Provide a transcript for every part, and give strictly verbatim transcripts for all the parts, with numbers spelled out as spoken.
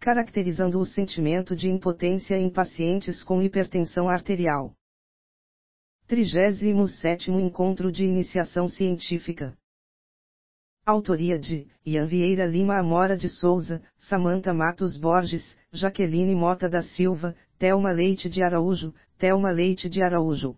caracterizando o sentimento de impotência em pacientes com hipertensão arterial. trigésimo sétimo Encontro de Iniciação Científica. Autoria de Ian Vieira Lima Amora de Souza, Samantha Matos Borges, Jaqueline Mota da Silva, Thelma Leite de Araújo, Thelma Leite de Araújo.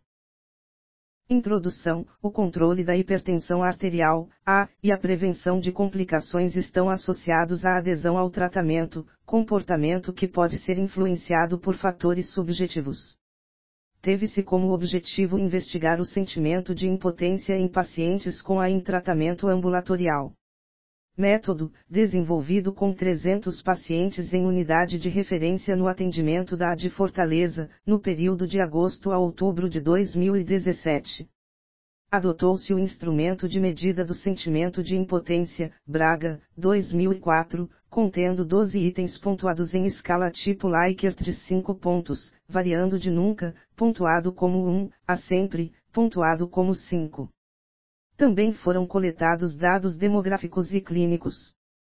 Introdução: o controle da hipertensão arterial, a, e a prevenção de complicações estão associados à adesão ao tratamento, comportamento que pode ser influenciado por fatores subjetivos. Teve-se como objetivo investigar o sentimento de impotência em pacientes com A I N tratamento ambulatorial. Método, desenvolvido com trezentos pacientes em unidade de referência no atendimento da A D Fortaleza, no período de agosto a outubro de dois mil e dezessete. Adotou-se o instrumento de medida do sentimento de impotência, Braga, dois mil e quatro, contendo doze itens pontuados em escala tipo Likert de cinco pontos, variando de nunca, pontuado como um, a sempre, pontuado como cinco. Também foram coletados dados demográficos e clínicos.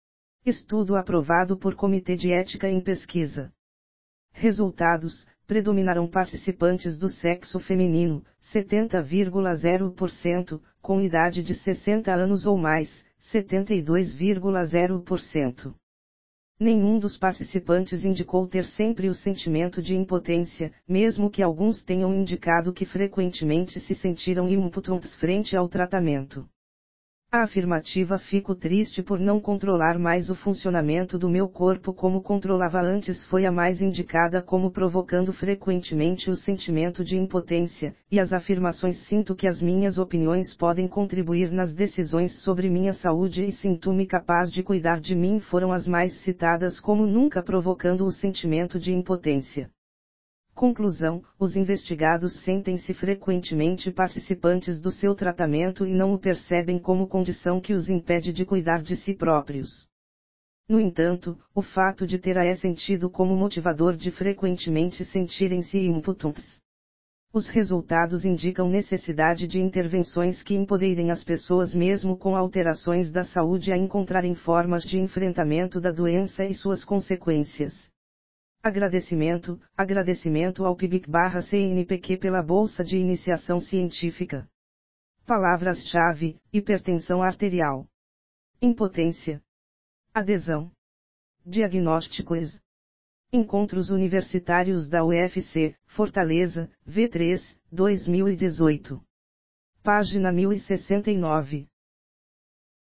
Estudo aprovado por Comitê de Ética em Pesquisa. Resultados: predominaram participantes do sexo feminino, setenta vírgula zero por cento, com idade de sessenta anos ou mais, setenta e dois vírgula zero por cento. Nenhum dos participantes indicou ter sempre o sentimento de impotência, mesmo que alguns tenham indicado que frequentemente se sentiram impotentes frente ao tratamento. A afirmativa: fico triste por não controlar mais o funcionamento do meu corpo como controlava antes, foi a mais indicada como provocando frequentemente o sentimento de impotência, e as afirmações sinto que as minhas opiniões podem contribuir nas decisões sobre minha saúde e sinto-me capaz de cuidar de mim foram as mais citadas como nunca provocando o sentimento de impotência. Conclusão: os investigados sentem-se frequentemente participantes do seu tratamento e não o percebem como condição que os impede de cuidar de si próprios. No entanto, o fato de ter é sentido como motivador de frequentemente sentirem-se impotentes. Os resultados indicam necessidade de intervenções que empoderem as pessoas mesmo com alterações da saúde a encontrarem formas de enfrentamento da doença e suas consequências. Agradecimento, agradecimento ao P I B C N P Q pela Bolsa de Iniciação Científica. Palavras-chave: hipertensão arterial, impotência, adesão, diagnósticos. Encontros Universitários da U F C, Fortaleza, V três, dois mil e dezoito. Página mil e sessenta e nove.